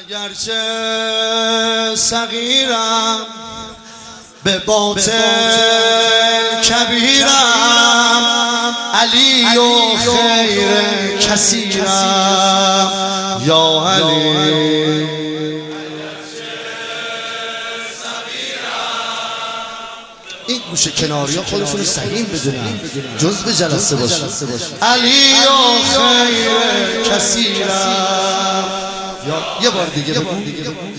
اگرچه صغیرم به باطن کبیرم، علی و خیر کثیرم یا علی. این گوشه کناری ها خودشون رو سهیم بدونن، جزء جلسه باشه. علی و خیر کثیرم. یه بار دیگه بگو. اگرچه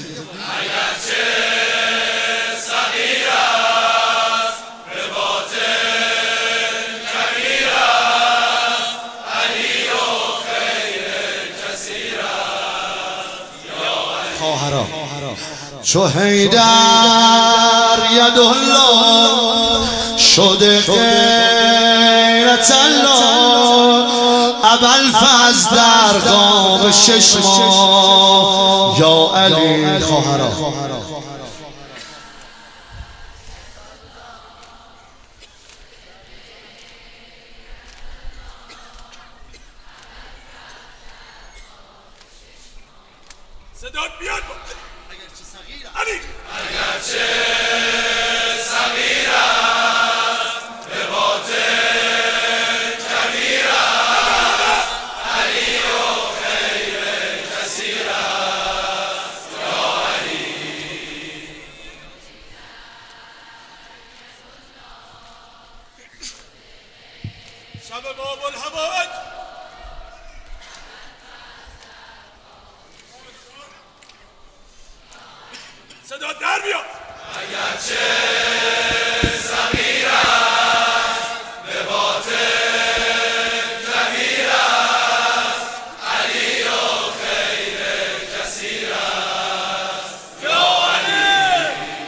صغیر است به باطن کبیر است، علی و خیر کثیر است یا علی. خواهران چو حیدر یدالله شده غیرت الله، ابوالفضل در قاب 6 ماه یا علی. خواهران صدات بیاد. اگرچه صغیر علی اگرچه صغیر است به باطن کبیر است، علی و خیر کثیر است یا علی. شب باب الهوائج صدا در بیاد. اگرچه صغیر است به باطن کبیر است، علی و خیر کثیر است یا علی.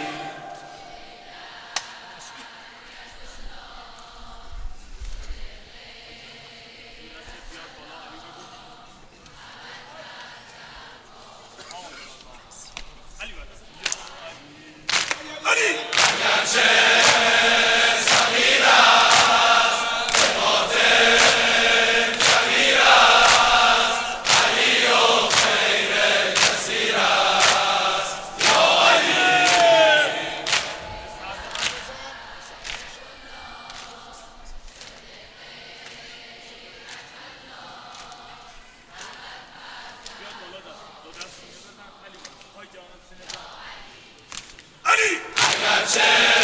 علی اگرچه صغیر است به باطن کبیر است، علی و خیر کثیر است یا علی. علی اگرچه